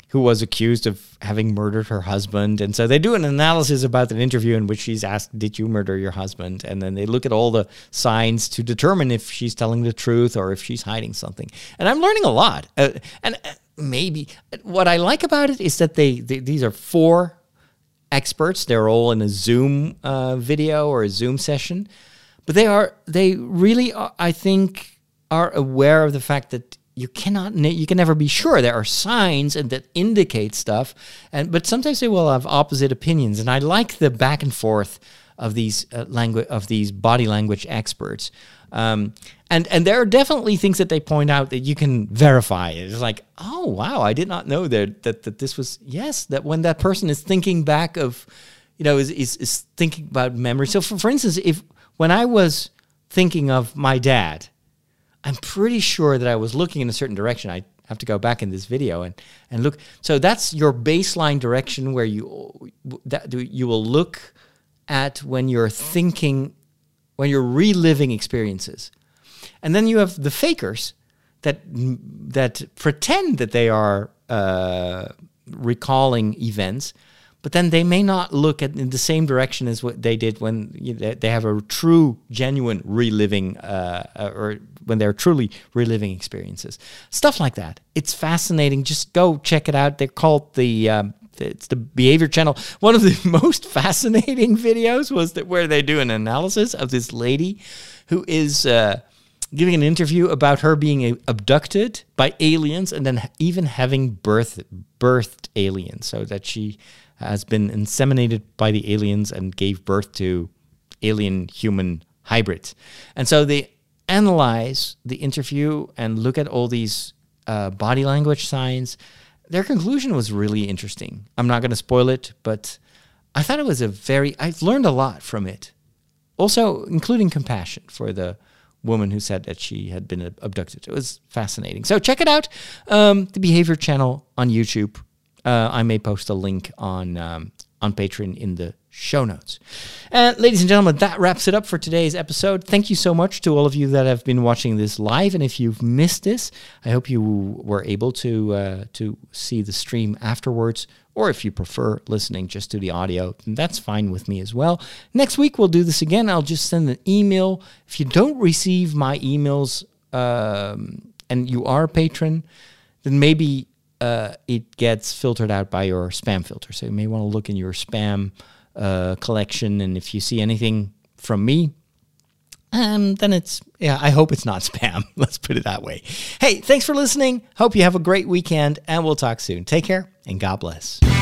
who was accused of having murdered her husband. And so they do an analysis about an interview in which she's asked, did you murder your husband? And then they look at all the signs to determine if she's telling the truth or if she's hiding something. And I'm learning a lot. Uh, and uh, maybe what I like about it is that they, they these are four experts. They're all in a Zoom uh, video or a Zoom session. But they are, they really, are, I think, are aware of the fact that you cannot, you can never be sure. There are signs and that indicate stuff, and but sometimes they will have opposite opinions. And I like the back and forth of these uh, language of these body language experts. Um, and and there are definitely things that they point out that you can verify. It's like, oh wow, I did not know that that that this was yes that when that person is thinking back of, you know, is is, is thinking about memory. So for for instance, if when I was thinking of my dad, I'm pretty sure that I was looking in a certain direction. I have to go back in this video and, and look. So that's your baseline direction where you that you will look at when you're thinking, when you're reliving experiences. And then you have the fakers that that pretend that they are uh, recalling events, but then they may not look at in the same direction as what they did when you know, they have a true, genuine reliving, uh, or when they're truly reliving experiences. Stuff like that. It's fascinating. Just go check it out. They're called the, um, it's the Behavior Channel. One of the most fascinating videos was that where they do an analysis of this lady who is uh, giving an interview about her being abducted by aliens and then even having birth, birthed aliens, so that she has been inseminated by the aliens and gave birth to alien-human hybrids. And so they analyze the interview and look at all these uh, body language signs. Their conclusion was really interesting. I'm not going to spoil it, but I thought it was a very... I've learned a lot from it. Also, including compassion for the woman who said that she had been abducted. It was fascinating. So check it out. Um, the Behavior Channel on YouTube. Uh, I may post a link on um, on Patreon in the show notes. And ladies and gentlemen, that wraps it up for today's episode. Thank you so much to all of you that have been watching this live. And if you've missed this, I hope you were able to uh, to see the stream afterwards. Or if you prefer listening just to the audio, that's fine with me as well. Next week, we'll do this again. I'll just send an email. If you don't receive my emails um, and you are a patron, then maybe... Uh, it gets filtered out by your spam filter. So you may want to look in your spam uh, collection, and if you see anything from me, um, then it's, yeah, I hope it's not spam. Let's put it that way. Hey, thanks for listening. Hope you have a great weekend, and we'll talk soon. Take care, and God bless.